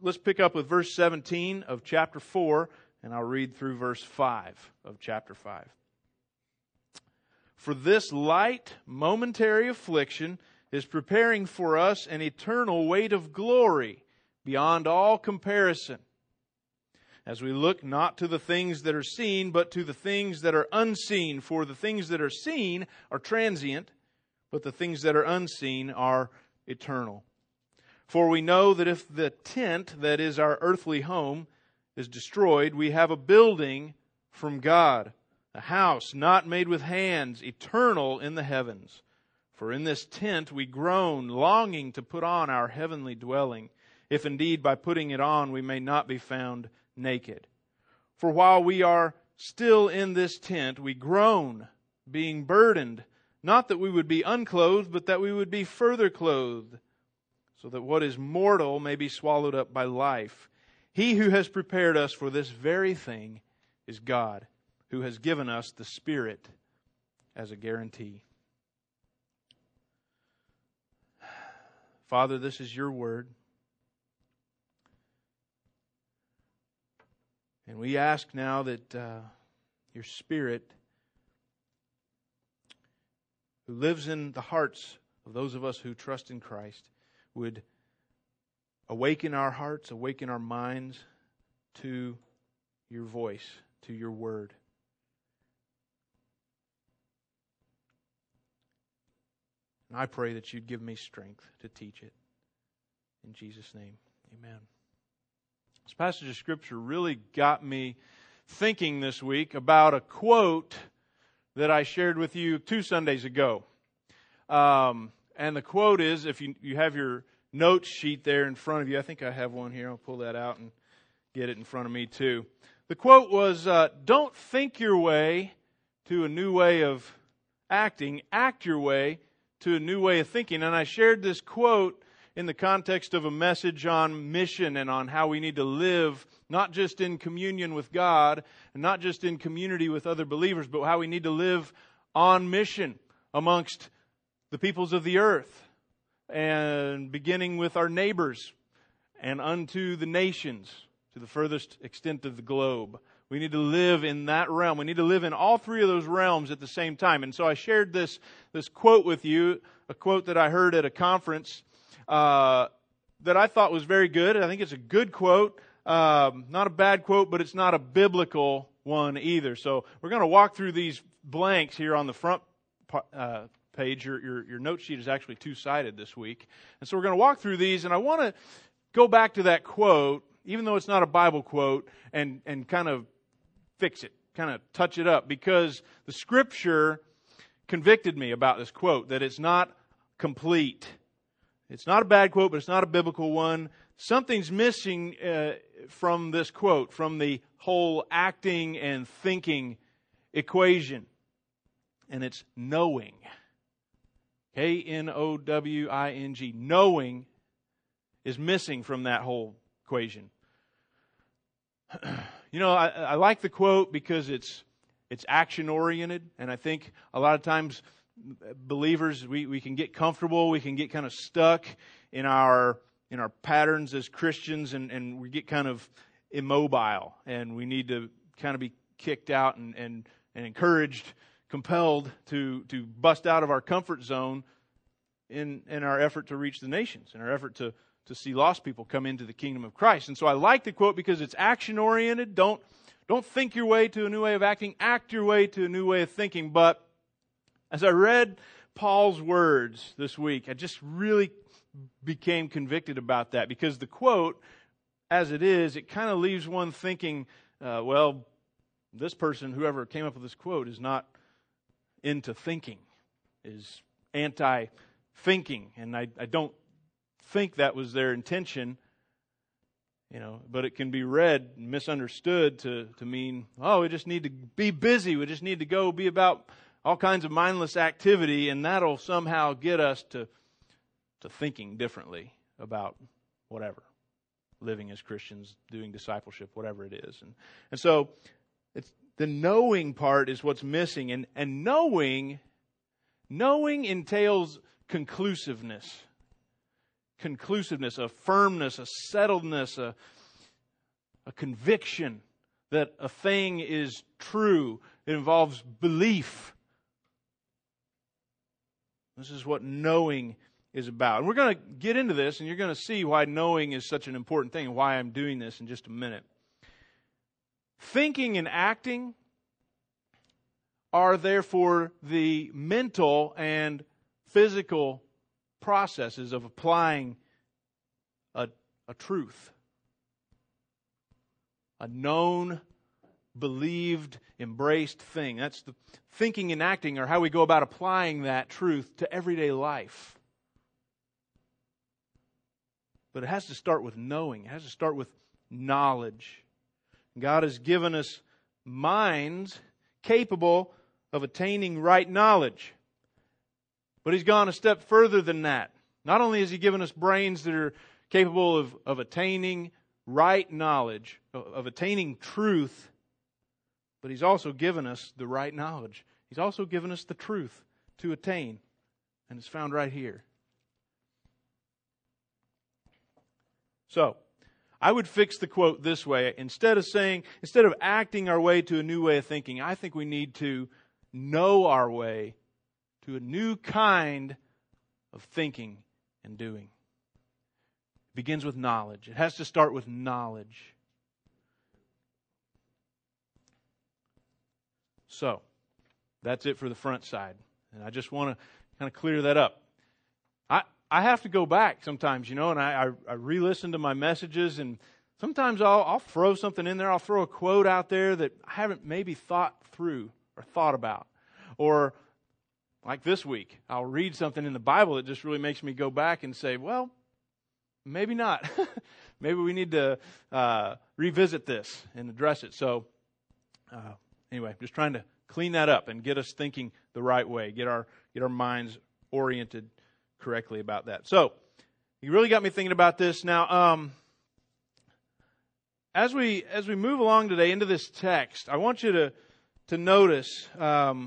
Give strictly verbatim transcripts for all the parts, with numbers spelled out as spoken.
let's pick up with verse seventeen of chapter four, and I'll read through verse five of chapter five. For this light, momentary affliction is preparing for us an eternal weight of glory beyond all comparison, as we look not to the things that are seen, but to the things that are unseen. For the things that are seen are transient, but the things that are unseen are eternal. For we know that if the tent, that is our earthly home, is destroyed, we have a building from God, a house not made with hands, eternal in the heavens. For in this tent we groan, longing to put on our heavenly dwelling, if indeed by putting it on we may not be found naked. For while we are still in this tent, we groan, being burdened, not that we would be unclothed, but that we would be further clothed, so that what is mortal may be swallowed up by life. He who has prepared us for this very thing is God, who has given us the Spirit as a guarantee. Father, this is your word. And we ask now that uh, your Spirit, who lives in the hearts of those of us who trust in Christ, would awaken our hearts, awaken our minds to your voice, to your word. And I pray that you'd give me strength to teach it. In Jesus' name, amen. This passage of Scripture really got me thinking this week about a quote that I shared with you two Sundays ago. Um, and the quote is, if you, you have your notes sheet there in front of you, I think I have one here. I'll pull that out and get it in front of me too. The quote was, uh, don't think your way to a new way of acting, act your way to a new way of thinking. And I shared this quote in the context of a message on mission and on how we need to live, not just in communion with God, and not just in community with other believers, but how we need to live on mission amongst the peoples of the earth, and beginning with our neighbors and unto the nations, to the furthest extent of the globe. We need to live in that realm. We need to live in all three of those realms at the same time. And so I shared this, this quote with you, a quote that I heard at a conference uh, that I thought was very good. I think it's a good quote. Um, not a bad quote, but it's not a biblical one either. So we're going to walk through these blanks here on the front uh, page. Your, your, your note sheet is actually two-sided this week. And so we're going to walk through these, and I want to go back to that quote, even though it's not a Bible quote, and, and kind of fix it, kind of touch it up, because the Scripture convicted me about this quote, that it's not complete. It's not a bad quote, but it's not a biblical one. Something's missing uh, from this quote, from the whole acting and thinking equation. And it's knowing. K N O W I N G. Knowing is missing from that whole equation. You know, I, I like the quote because it's it's action-oriented, and I think a lot of times believers, we, we can get comfortable, we can get kind of stuck in our in our patterns as Christians, and, and we get kind of immobile, and we need to kind of be kicked out and, and, and encouraged, compelled to, to bust out of our comfort zone in, in our effort to reach the nations, in our effort to to see lost people come into the kingdom of Christ. And so I like the quote because it's action-oriented. Don't, don't think your way to a new way of acting. Act your way to a new way of thinking. But as I read Paul's words this week, I just really became convicted about that, because the quote, as it is, it kind of leaves one thinking, uh, well, this person, whoever came up with this quote, is not into thinking, is anti-thinking. And I, I don't think that was their intention, you know, but it can be read and misunderstood to, to mean, oh, we just need to be busy. We just need to go be about all kinds of mindless activity, and that'll somehow get us to, to thinking differently about whatever, living as Christians, doing discipleship, whatever it is. And, and so it's the knowing part is what's missing. And, and knowing, knowing entails conclusiveness. conclusiveness, a firmness, a settledness, a, a conviction that a thing is true. It involves belief. This is what knowing is about. And we're going to get into this, and you're going to see why knowing is such an important thing and why I'm doing this in just a minute. Thinking and acting are therefore the mental and physical processes of applying a, a truth. A known, believed, embraced thing. That's the thinking and acting, or how we go about applying that truth to everyday life. But it has to start with knowing. It has to start with knowledge. God has given us minds capable of attaining right knowledge. But He's gone a step further than that. Not only has He given us brains that are capable of, of attaining right knowledge, of, of attaining truth, but He's also given us the right knowledge. He's also given us the truth to attain. And it's found right here. So, I would fix the quote this way. Instead of saying, instead of acting our way to a new way of thinking, I think we need to know our way to a new kind of thinking and doing. It begins with knowledge. It has to start with knowledge. So, that's it for the front side. And I just want to kind of clear that up. I I have to go back sometimes, you know, and I, I, I re-listen to my messages, and sometimes I'll, I'll throw something in there. I'll throw a quote out there that I haven't maybe thought through or thought about. Or like this week, I'll read something in the Bible that just really makes me go back and say, well, maybe not. Maybe we need to uh, revisit this and address it. So uh, anyway, just trying to clean that up and get us thinking the right way, get our get our minds oriented correctly about that. So, you really got me thinking about this. Now, um, as we as we move along today into this text, I want you to to notice um,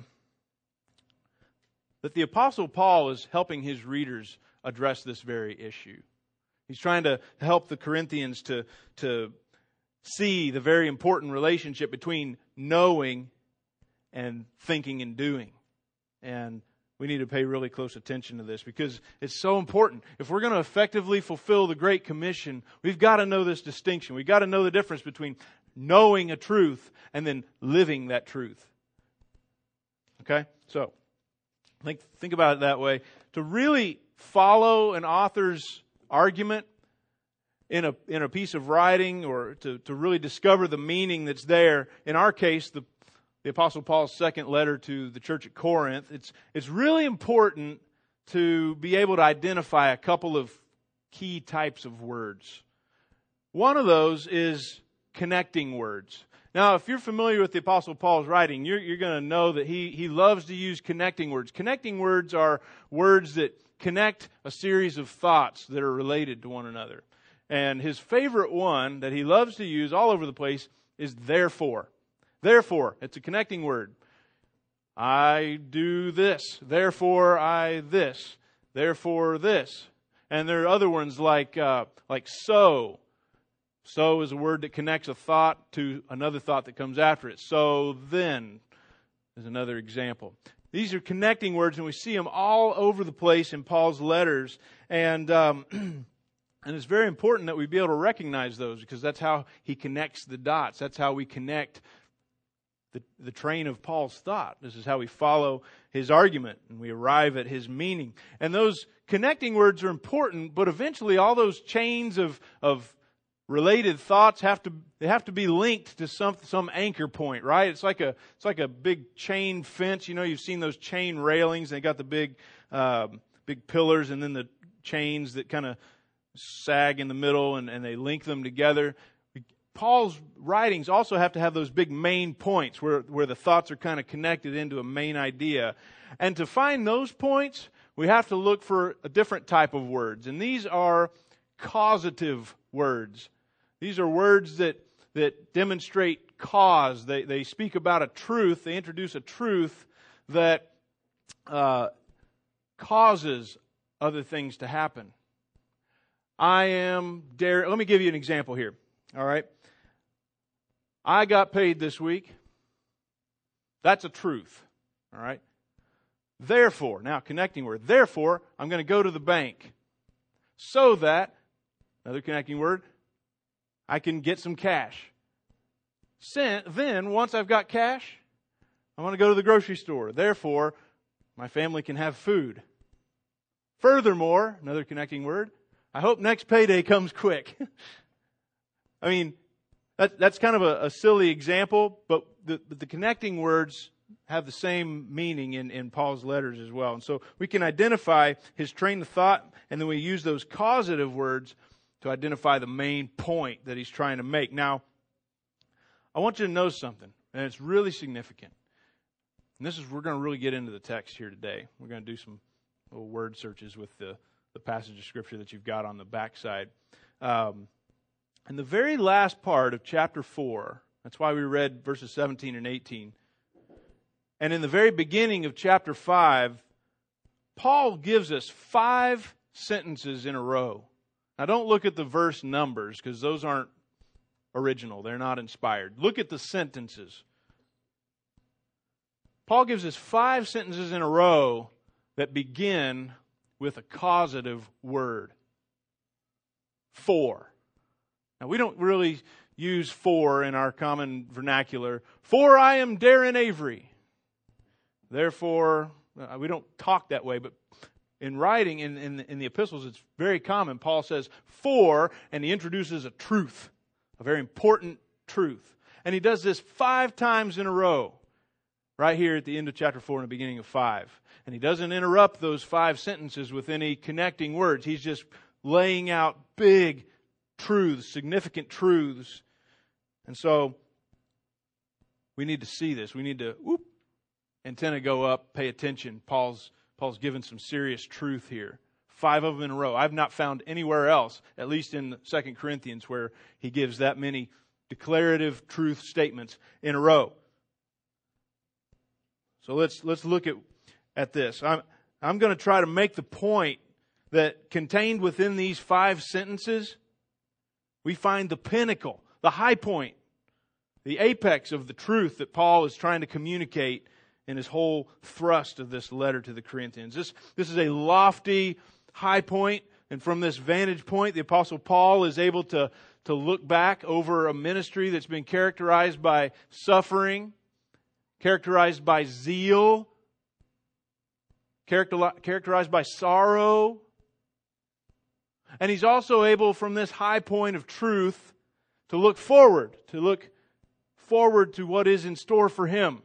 that the Apostle Paul is helping his readers address this very issue. He's trying to help the Corinthians to to see the very important relationship between knowing and thinking and doing. And we need to pay really close attention to this because it's so important. If we're going to effectively fulfill the Great Commission, we've got to know this distinction. We've got to know the difference between knowing a truth and then living that truth. Okay? So, think, think about it that way. To really follow an author's argument in a in a piece of writing, or to, to really discover the meaning that's there, in our case, the The Apostle Paul's second letter to the church at Corinth, it's it's really important to be able to identify a couple of key types of words. One of those is connecting words. Now, if you're familiar with the Apostle Paul's writing, you're, you're going to know that he, he loves to use connecting words. Connecting words are words that connect a series of thoughts that are related to one another. And his favorite one that he loves to use all over the place is therefore. Therefore, it's a connecting word. I do this. Therefore, I this. Therefore, this. And there are other ones like uh, like so. So is a word that connects a thought to another thought that comes after it. So then is another example. These are connecting words, and we see them all over the place in Paul's letters. And um, and it's very important that we be able to recognize those, because that's how he connects the dots. That's how we connect The, the train of Paul's thought. This is how we follow his argument and we arrive at his meaning. And those connecting words are important, but eventually all those chains of of related thoughts have to they have to be linked to some some anchor point, right? It's like a it's like a big chain fence. You know, you've seen those chain railings. They got the big um, big pillars and then the chains that kind of sag in the middle, and, and they link them together. Paul's writings also have to have those big main points where, where the thoughts are kind of connected into a main idea. And to find those points, we have to look for a different type of words. And these are causative words. These are words that, that demonstrate cause. They, they speak about a truth. They introduce a truth that uh, causes other things to happen. I am dare. Let me give you an example here. All right. I got paid this week. That's a truth. All right. Therefore, now connecting word. Therefore, I'm going to go to the bank so that, another connecting word, I can get some cash. Then, once I've got cash, I want to go to the grocery store. Therefore, my family can have food. Furthermore, another connecting word, I hope next payday comes quick. I mean, that, that's kind of a, a silly example, but the, the connecting words have the same meaning in, in Paul's letters as well. And so we can identify his train of thought, and then we use those causative words to identify the main point that he's trying to make. Now, I want you to know something, and it's really significant. And this is, we're going to really get into the text here today. We're going to do some little word searches with the, the passage of Scripture that you've got on the backside. Um, in the very last part of chapter four, that's why we read verses seventeen and eighteen. And in the very beginning of chapter five, Paul gives us five sentences in a row. Now don't look at the verse numbers because those aren't original. They're not inspired. Look at the sentences. Paul gives us five sentences in a row that begin with a causative word. For. Now we don't really use for in our common vernacular. For I am Darren Avery. Therefore, we don't talk that way, but in writing, in, in, in the epistles, it's very common. Paul says, for, and he introduces a truth, a very important truth. And he does this five times in a row, right here at the end of chapter four and the beginning of five. And he doesn't interrupt those five sentences with any connecting words. He's just laying out big truths, significant truths. And so, we need to see this. We need to, whoop, antenna go up, pay attention. Paul's Paul's given some serious truth here. Five of them in a row. I've not found anywhere else, at least in Second Corinthians, where he gives that many declarative truth statements in a row. So let's let's look at, at this. I'm I'm going to try to make the point that contained within these five sentences, we find the pinnacle, the high point, the apex of the truth that Paul is trying to communicate in his whole thrust of this letter to the Corinthians. This, this is a lofty high point, and from this vantage point, the Apostle Paul is able to, to look back over a ministry that's been characterized by suffering, characterized by zeal, character, characterized by sorrow. And he's also able, from this high point of truth, to look forward, to look forward to what is in store for him.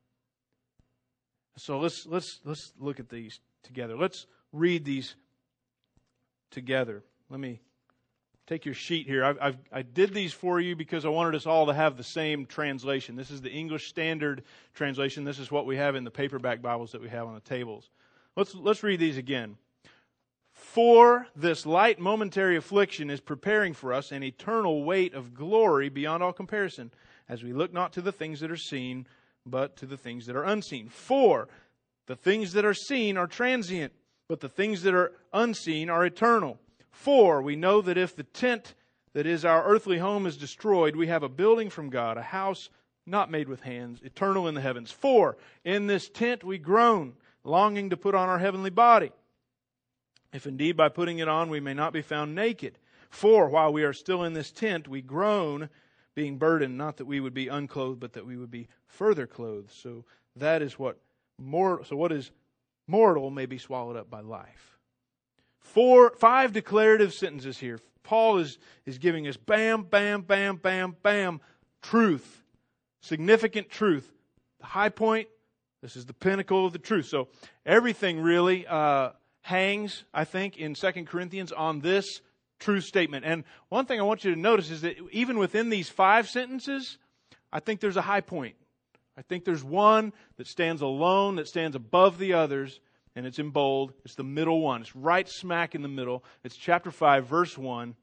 So let's let's let's look at these together. Let's read these together. Let me take your sheet here. I've, I've, I did these for you because I wanted us all to have the same translation. This is the English Standard Translation. This is what we have in the paperback Bibles that we have on the tables. Let's let's read these again. For this light momentary affliction is preparing for us an eternal weight of glory beyond all comparison, as we look not to the things that are seen, but to the things that are unseen. For the things that are seen are transient, but the things that are unseen are eternal. For we know that if the tent that is our earthly home is destroyed, we have a building from God, a house not made with hands, eternal in the heavens. For in this tent we groan, longing to put on our heavenly body, if indeed by putting it on we may not be found naked. For while we are still in this tent, we groan, being burdened, not that we would be unclothed, but that we would be further clothed. So that is what mor- so what is mortal may be swallowed up by life. Four, five declarative sentences here. Paul is, is giving us bam, bam, bam, bam, bam, truth. Significant truth. The high point, this is the pinnacle of the truth. So everything really uh, hangs, I think, in Second Corinthians on this truth statement. And one thing I want you to notice is that even within these five sentences, I think there's a high point. I think there's one that stands alone, that stands above the others, and it's in bold. It's the middle one. It's right smack in the middle. It's chapter five, verse one.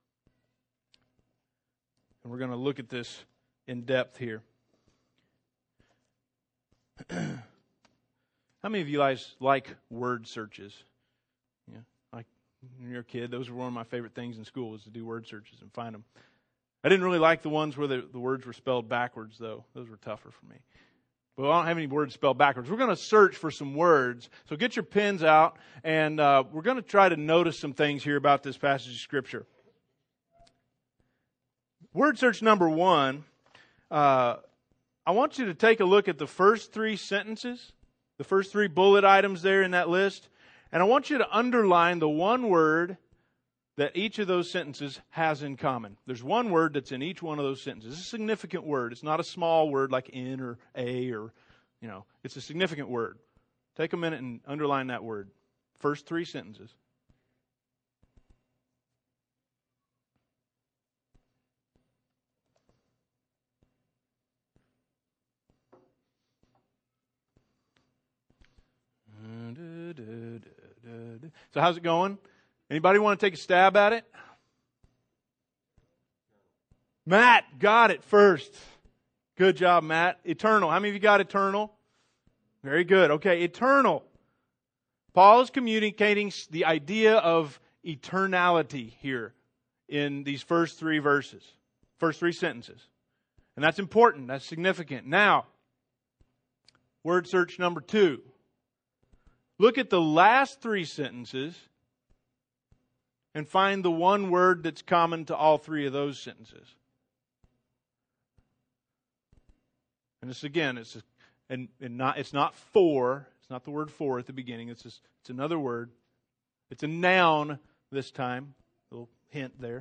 And we're going to look at this in depth here. How many of you guys like word searches? Yeah, like when you're a kid, those were one of my favorite things in school, was to do word searches and find them. I didn't really like the ones where the, the words were spelled backwards, though. Those were tougher for me. But I don't have any words spelled backwards. We're going to search for some words. So get your pens out, and uh, we're going to try to notice some things here about this passage of Scripture. Word search number one, uh, I want you to take a look at the first three sentences, the first three bullet items there in that list, and I want you to underline the one word that each of those sentences has in common. There's one word that's in each one of those sentences. It's a significant word. It's not a small word like in or a or, you know, it's a significant word. Take a minute and underline that word. First three sentences. So how's it going? Anybody want to take a stab at it? Matt got it first. Good job, Matt. Eternal. How many of you got eternal? Very good. Okay, eternal. Paul is communicating the idea of eternality here in these first three verses, first three sentences. And that's important. That's significant. Now, word search number two. Look at the last three sentences and find the one word that's common to all three of those sentences. And this again, it's a, and, and not it's not for. It's not the word for at the beginning. It's just, it's another word. It's a noun this time. A little hint there.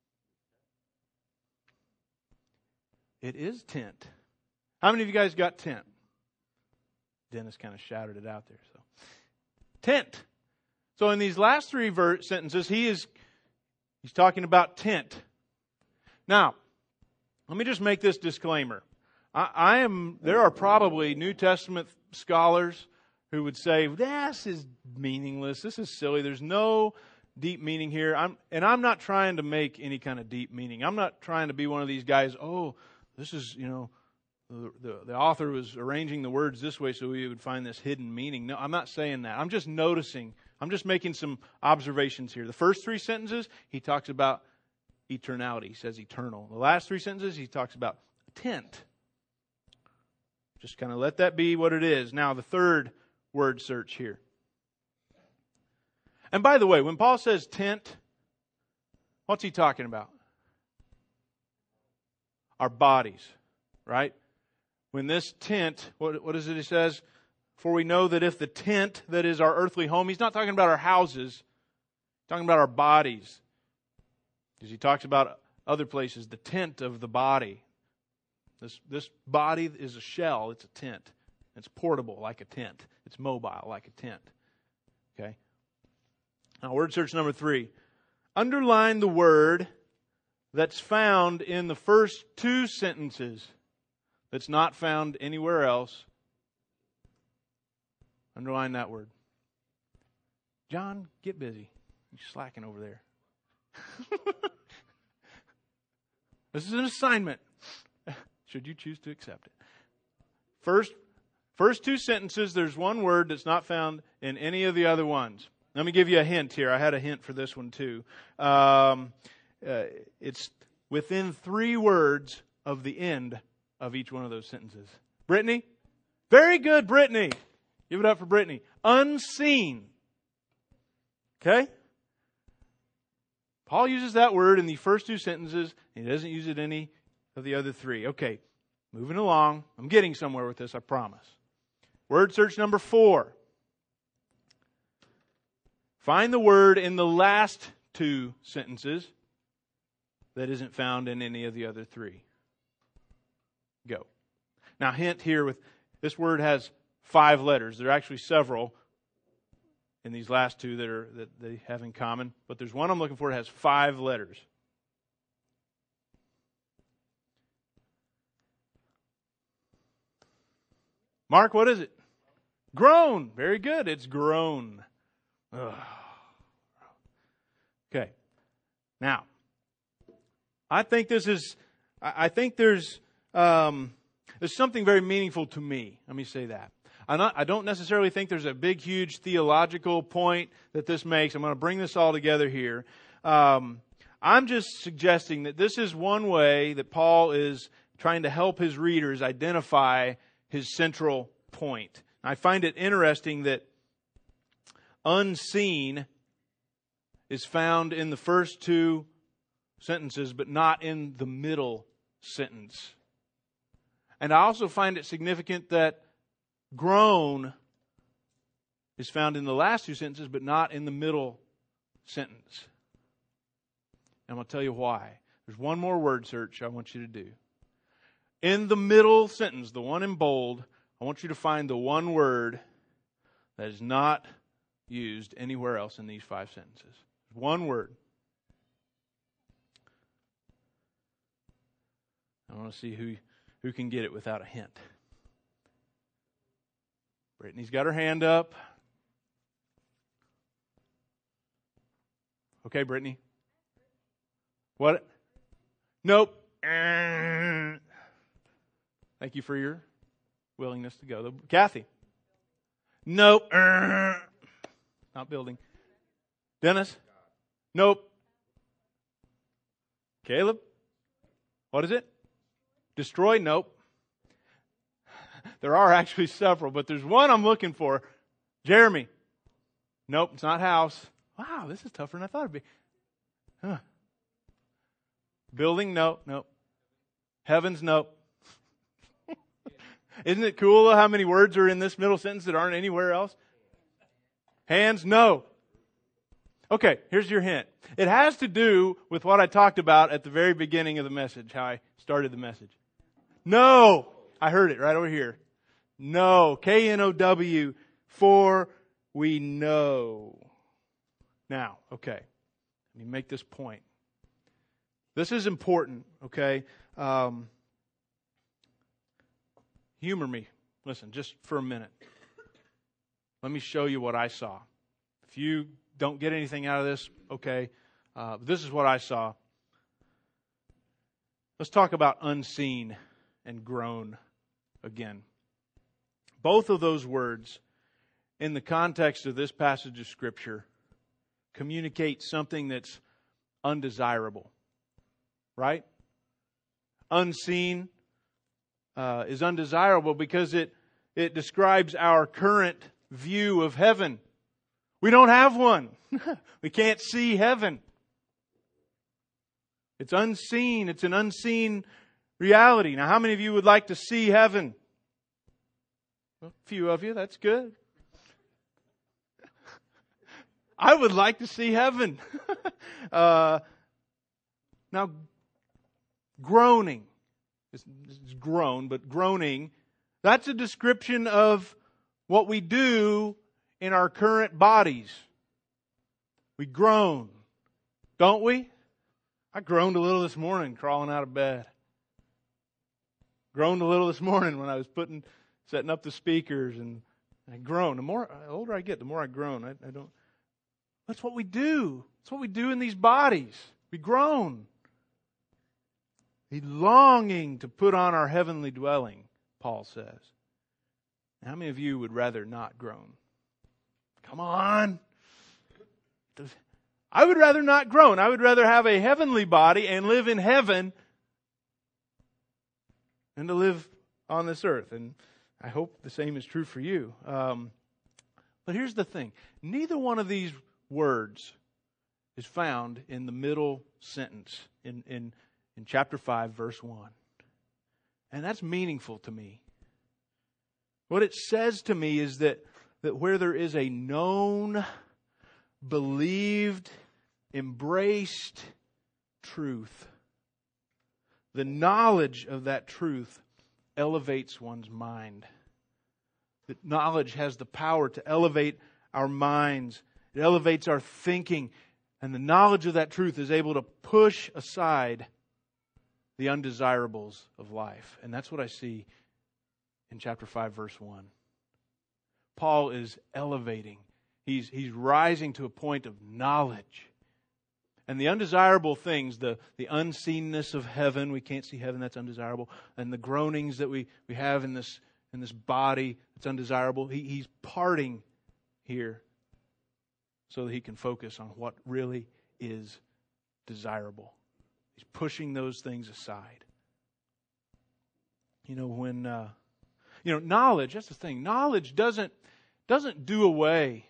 It is tent. How many of you guys got tent? Dennis kind of shouted it out there. So, tent. So in these last three ver- sentences, he is he's talking about tent. Now, let me just make this disclaimer. I, I am. There are probably New Testament scholars who would say, "This is meaningless. This is silly. There's no deep meaning here." I'm, and I'm not trying to make any kind of deep meaning. I'm not trying to be one of these guys. Oh, this is you know. The, the, the author was arranging the words this way so we would find this hidden meaning. No, I'm not saying that. I'm just noticing. I'm just making some observations here. The first three sentences, he talks about eternality. He says eternal. The last three sentences, he talks about tent. Just kind of let that be what it is. Now, the third word search here. And by the way, when Paul says tent, what's he talking about? Our bodies, right? When this tent, what, what is it he says? For we know that if the tent that is our earthly home, he's not talking about our houses, he's talking about our bodies. Because he talks about other places, the tent of the body. This, this body is a shell, it's a tent. It's portable like a tent. It's mobile like a tent. Okay? Now, word search number three. Underline the word that's found in the first two sentences. That's not found anywhere else. Underline that word. John, get busy. You're slacking over there. This is an assignment. Should you choose to accept it. First, first two sentences, there's one word that's not found in any of the other ones. Let me give you a hint here. I had a hint for this one too. Um, uh, it's within three words of the end of each one of those sentences. Brittany? Very good, Brittany. Give it up for Brittany. Unseen. Okay? Paul uses that word in the first two sentences. And he doesn't use it in any of the other three. Okay, moving along. I'm getting somewhere with this, I promise. Word search number four. Find the word in the last two sentences that isn't found in any of the other three. Go. Now, hint here with this word has five letters. There are actually several in these last two that are that they have in common, but there's one I'm looking for that has five letters. Mark, what is it? Groan. Very good. It's groan. Ugh. Okay. Now, I think this is. I think there's. Um, there's something very meaningful to me. Let me say that. I'm not, I don't necessarily think there's a big, huge theological point that this makes. I'm going to bring this all together here. Um, I'm just suggesting that this is one way that Paul is trying to help his readers identify his central point. I find it interesting that unseen is found in the first two sentences, but not in the middle sentence. And I also find it significant that groan is found in the last two sentences, but not in the middle sentence. And I'm going to tell you why. There's one more word search I want you to do. In the middle sentence, the one in bold, I want you to find the one word that is not used anywhere else in these five sentences. One word. I want to see who, who can get it without a hint. Brittany's got her hand up. Okay, Brittany. What? Nope. Thank you for your willingness to go. Kathy. Nope. Not building. Dennis. Nope. Caleb. What is it? Destroy? Nope. There are actually several, but there's one I'm looking for. Jeremy. Nope, it's not house. Wow, this is tougher than I thought it'd be. Huh. Building? Nope, nope. Heavens? Nope. Isn't it cool how many words are in this middle sentence that aren't anywhere else? Hands? No. Okay, here's your hint. It has to do with what I talked about at the very beginning of the message, how I started the message. No! I heard it right over here. No. K N O W, for we know. Now, okay, let me make this point. This is important, okay? Um, humor me. Listen, just for a minute. Let me show you what I saw. If you don't get anything out of this, okay, uh, this is what I saw. Let's talk about unseen and groan again. Both of those words, in the context of this passage of Scripture, communicate something that's undesirable. Right? Unseen uh, is undesirable because it, it describes our current view of heaven. We don't have one. We can't see heaven. It's unseen. It's an unseen reality. Now, how many of you would like to see heaven? A few of you. That's good. I would like to see heaven. uh, now, groaning. It's, it's groan, but groaning. That's a description of what we do in our current bodies. We groan. Don't we? I groaned a little this morning crawling out of bed. Groaned a little this morning when I was putting, setting up the speakers, and I groan. The more the older I get, the more I groan. I, I don't. That's what we do. That's what we do in these bodies. We groan. The longing to put on our heavenly dwelling, Paul says. How many of you would rather not groan? Come on. I would rather not groan. I would rather have a heavenly body and live in heaven than to live on this earth. And I hope the same is true for you. Um, but here's the thing. Neither one of these words is found in the middle sentence in, in, in chapter five, verse one. And that's meaningful to me. What it says to me is that, that where there is a known, believed, embraced truth, the knowledge of that truth elevates one's mind. That knowledge has the power to elevate our minds. It elevates our thinking. And the knowledge of that truth is able to push aside the undesirables of life. And that's what I see in chapter five, verse one. Paul is elevating. He's, he's rising to a point of knowledge. And the undesirable things, the, the unseenness of heaven, we can't see heaven, that's undesirable. And the groanings that we, we have in this in this body that's undesirable. He, he's parting here so that he can focus on what really is desirable. He's pushing those things aside. You know, when, uh, you know, knowledge, that's the thing. Knowledge doesn't, doesn't do away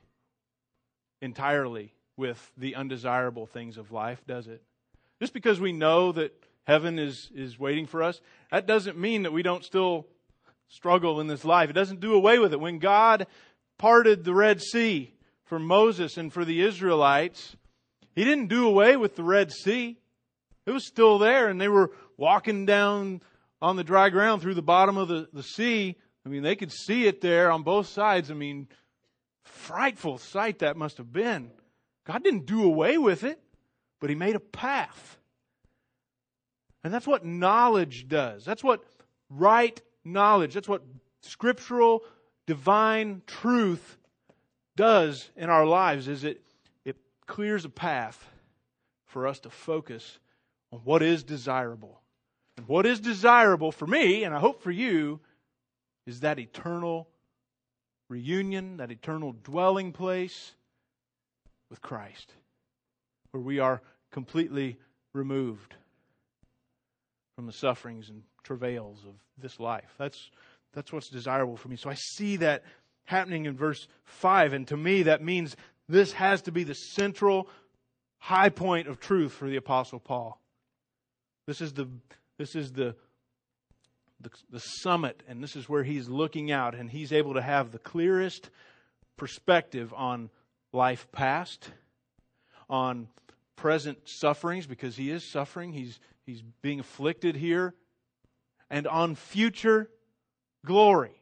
entirely with the undesirable things of life, does it? Just because we know that heaven is, is waiting for us, that doesn't mean that we don't still struggle in this life. It doesn't do away with it. When God parted the Red Sea for Moses and for the Israelites, He didn't do away with the Red Sea. It was still there, and they were walking down on the dry ground through the bottom of the, the sea. I mean, they could see it there on both sides. I mean, frightful sight that must have been. God didn't do away with it, but He made a path. And that's what knowledge does. That's what right knowledge, that's what scriptural, divine truth does in our lives, is it, it clears a path for us to focus on what is desirable. And what is desirable for me, and I hope for you, is that eternal reunion, that eternal dwelling place with Christ, where we are completely removed from the sufferings and travails of this life. That's, that's what's desirable for me. So I see that happening in verse five, and to me that means this has to be the central high point of truth for the Apostle Paul. This is the this is the the, the summit, and this is where he's looking out, and he's able to have the clearest perspective on life past, on present sufferings, because he is suffering, he's he's being afflicted here, and on future glory.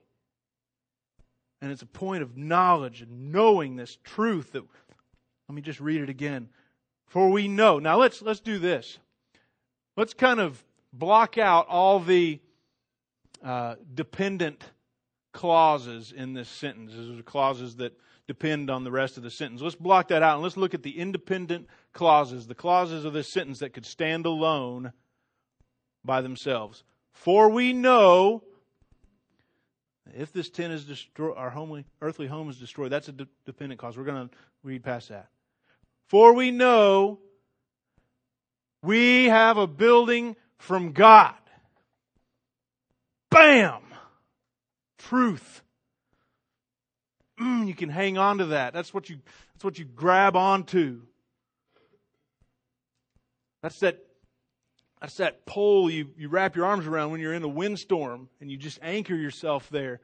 And it's a point of knowledge and knowing this truth that, let me just read it again. For we know. Now let's let's do this. Let's kind of block out all the uh, dependent clauses in this sentence. These are clauses that depend on the rest of the sentence. Let's block that out and let's look at the independent clauses, the clauses of this sentence that could stand alone by themselves. For we know, if this tent is destroyed, our homely, earthly home is destroyed. That's a de- dependent clause. We're going to read past that. For we know we have a building from God. Bam! Truth. Mm, you can hang on to that. That's what you, that's what you grab onto. That's that, that's that pole you, you wrap your arms around when you're in a windstorm and you just anchor yourself there.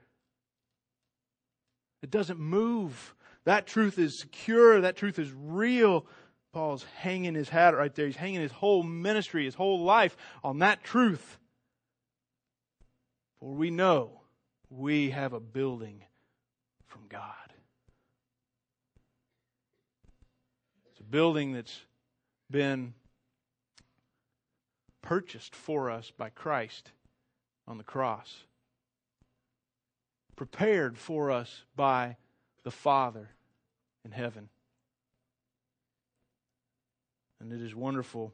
It doesn't move. That truth is secure. That truth is real. Paul's hanging his hat right there. He's hanging his whole ministry, his whole life on that truth. For we know we have a building from God. It's a building that's been purchased for us by Christ on the cross. Prepared for us by the Father in heaven. And it is wonderful.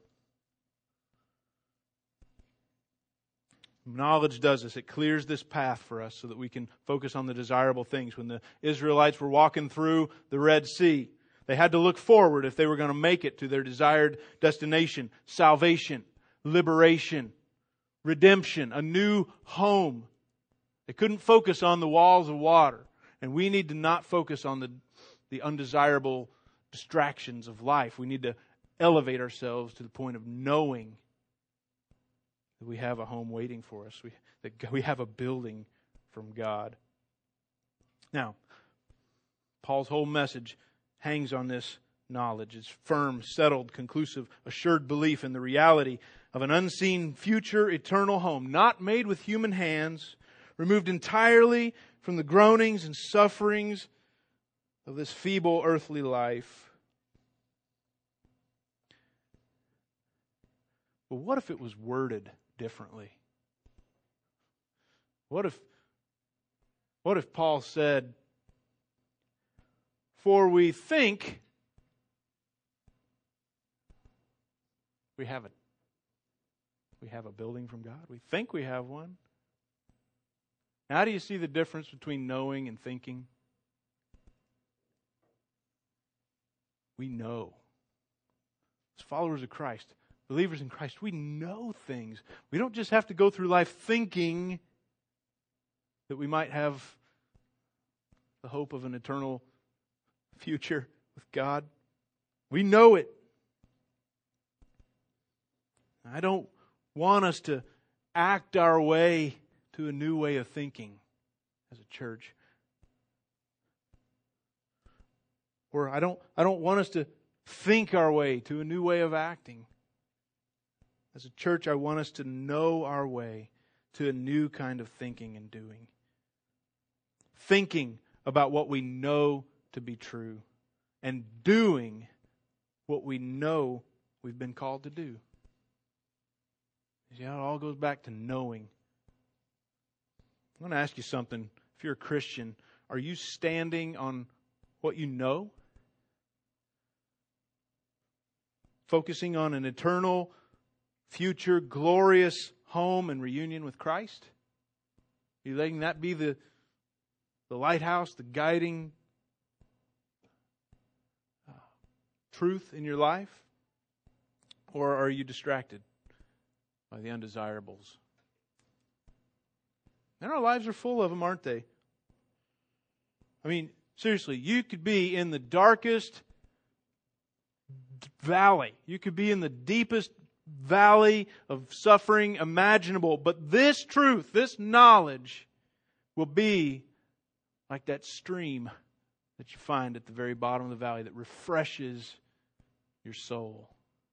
Knowledge does this. It clears this path for us so that we can focus on the desirable things. When the Israelites were walking through the Red Sea, they had to look forward if they were going to make it to their desired destination. Salvation, liberation, redemption, a new home. They couldn't focus on the walls of water. And we need to not focus on the, the undesirable distractions of life. We need to elevate ourselves to the point of knowing that we have a home waiting for us. We, that we have a building from God. Now, Paul's whole message hangs on this knowledge. It's firm, settled, conclusive, assured belief in the reality of an unseen future eternal home, not made with human hands, removed entirely from the groanings and sufferings of this feeble earthly life. But what if it was worded differently? What if, what if Paul said, for we think we have a, we have a building from God. We think we have one. How do you see the difference between knowing and thinking? We know. As followers of Christ, believers in Christ, we know things. We don't just have to go through life thinking that we might have the hope of an eternal future with God. We know it. I don't want us to act our way to a new way of thinking as a church. Or I don't I don't want us to think our way to a new way of acting. As a church, I want us to know our way to a new kind of thinking and doing. Thinking about what we know to be true and doing what we know we've been called to do. See how it all goes back to knowing. I want to ask you something. If you're a Christian, are you standing on what you know? Focusing on an eternal, future, glorious home and reunion with Christ? Are you letting that be the, the lighthouse, the guiding uh, truth in your life? Or are you distracted by the undesirables? And our lives are full of them, aren't they? I mean, seriously, you could be in the darkest valley. You could be in the deepest valley of suffering imaginable. But this truth, this knowledge, will be like that stream that you find at the very bottom of the valley that refreshes your soul.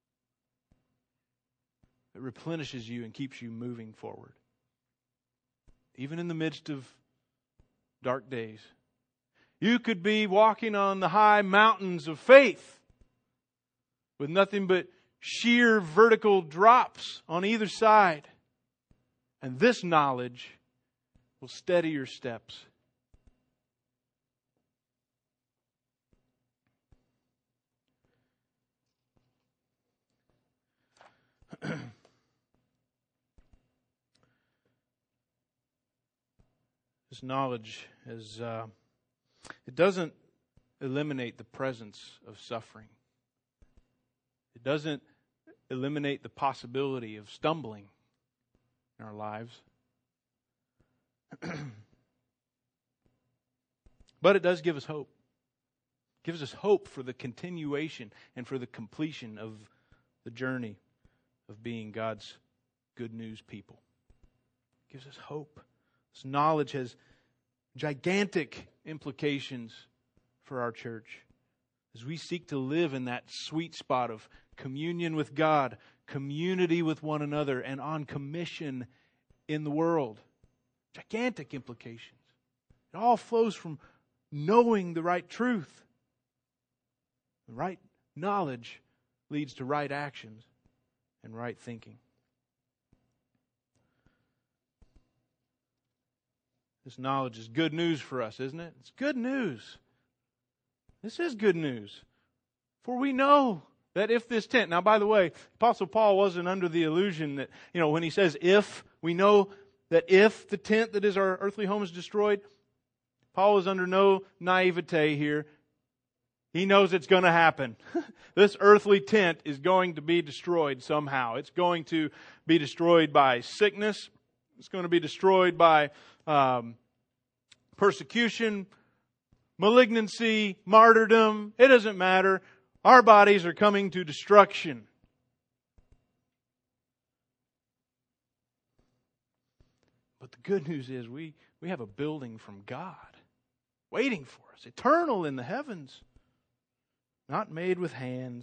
It replenishes you and keeps you moving forward. Even in the midst of dark days. You could be walking on the high mountains of faith with nothing but sheer vertical drops on either side. And this knowledge will steady your steps. This knowledge is, uh, it doesn't eliminate the presence of suffering. It doesn't eliminate the possibility of stumbling in our lives. But it does give us hope. It gives us hope for the continuation and for the completion of the journey of being God's good news people. It gives us hope. This knowledge has gigantic implications for our church as we seek to live in that sweet spot of communion with God, community with one another, and on commission in the world. Gigantic implications. It all flows from knowing the right truth. The right knowledge leads to right actions and right thinking. This knowledge is good news for us, isn't it? It's good news. This is good news. For we know that if this tent... Now, by the way, Apostle Paul wasn't under the illusion that, you know, when he says if, we know that if the tent that is our earthly home is destroyed, Paul is under no naivete here. He knows it's going to happen. This earthly tent is going to be destroyed somehow. It's going to be destroyed by sickness. It's going to be destroyed by um, persecution, malignancy, martyrdom. It doesn't matter. Our bodies are coming to destruction. But the good news is we, we have a building from God waiting for us, eternal in the heavens, not made with hands.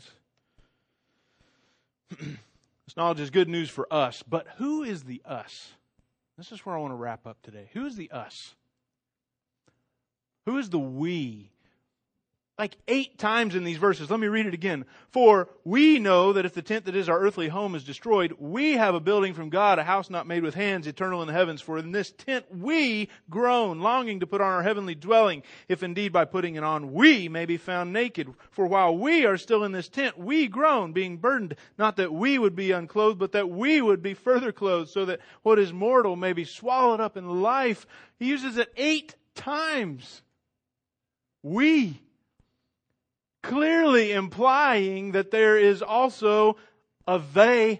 This knowledge is good news for us, but who is the us? This is where I want to wrap up today. Who is the us? Who is the we like eight times in these verses. Let me read it again. For we know that if the tent that is our earthly home is destroyed, we have a building from God, a house not made with hands, eternal in the heavens. For in this tent we groan, longing to put on our heavenly dwelling, if indeed by putting it on we may be found naked. For while we are still in this tent, we groan, being burdened, not that we would be unclothed, but that we would be further clothed, so that what is mortal may be swallowed up in life. He uses it eight times. We. Clearly implying that there is also a they.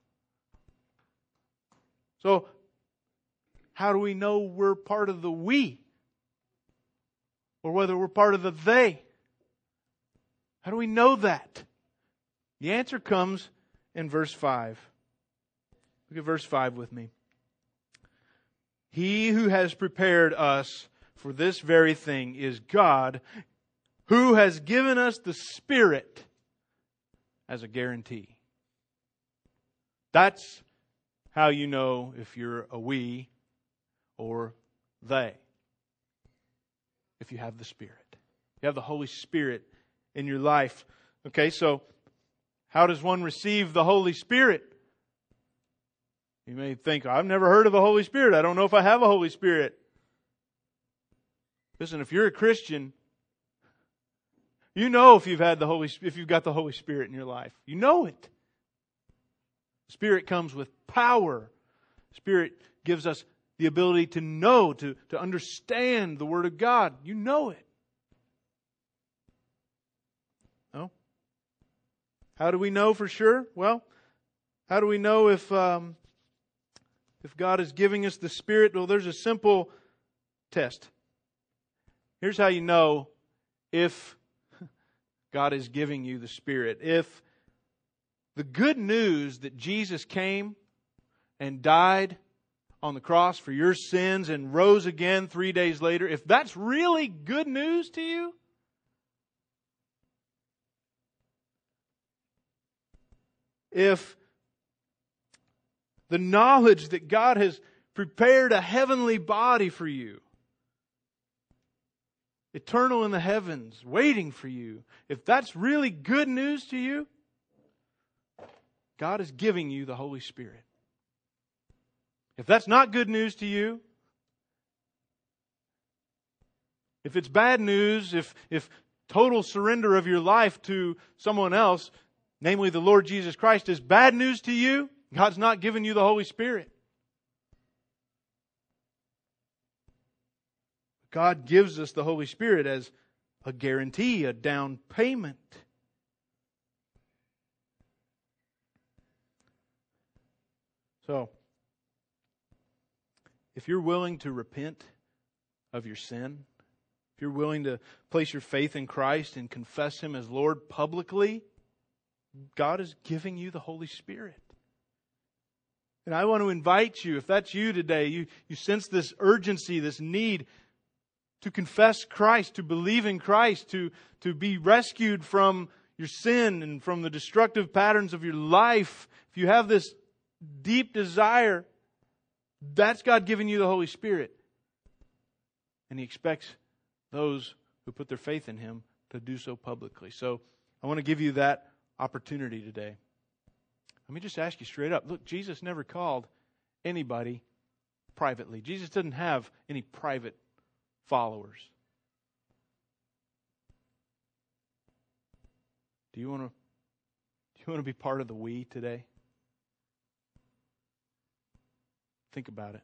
So, how do we know we're part of the we? Or whether we're part of the they? How do we know that? The answer comes in verse five. Look at verse five with me. He who has prepared us for this very thing is God, who has given us the Spirit as a guarantee. That's how you know if you're a we or they. If you have the Spirit. You have the Holy Spirit in your life. Okay, so how does one receive the Holy Spirit? You may think, I've never heard of the Holy Spirit. I don't know if I have a Holy Spirit. Listen, if you're a Christian, you know if you've had the Holy, if you've got the Holy Spirit in your life. You know it. Spirit comes with power. Spirit gives us the ability to know, to, to understand the Word of God. You know it. No? How do we know for sure? Well, how do we know if um, if God is giving us the Spirit? Well, there's a simple test. Here's how you know if God is giving you the Spirit. If the good news that Jesus came and died on the cross for your sins and rose again three days later, if that's really good news to you, if the knowledge that God has prepared a heavenly body for you, eternal in the heavens, waiting for you, if that's really good news to you, God is giving you the Holy Spirit. If that's not good news to you, if it's bad news, if, if total surrender of your life to someone else, namely the Lord Jesus Christ, is bad news to you, God's not giving you the Holy Spirit. God gives us the Holy Spirit as a guarantee, a down payment. So, if you're willing to repent of your sin, if you're willing to place your faith in Christ and confess Him as Lord publicly, God is giving you the Holy Spirit. And I want to invite you, if that's you today, you, you sense this urgency, this need to confess Christ, to believe in Christ, to, to be rescued from your sin and from the destructive patterns of your life. If you have this deep desire, that's God giving you the Holy Spirit. And He expects those who put their faith in Him to do so publicly. So I want to give you that opportunity today. Let me just ask you straight up. Look, Jesus never called anybody privately. Jesus didn't have any private followers. Do you want to do you want to be part of the we today? Think about it.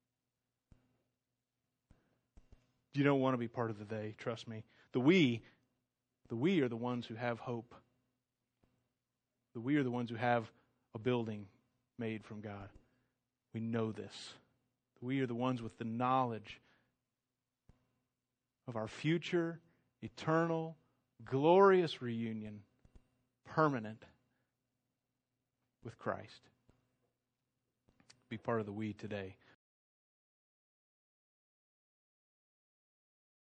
You don't want to be part of the they, trust me. The we, the we are the ones who have hope. The we are the ones who have a building made from God. We know this. We are the ones with the knowledge of our future, eternal, glorious reunion, permanent with Christ. Be part of the we today.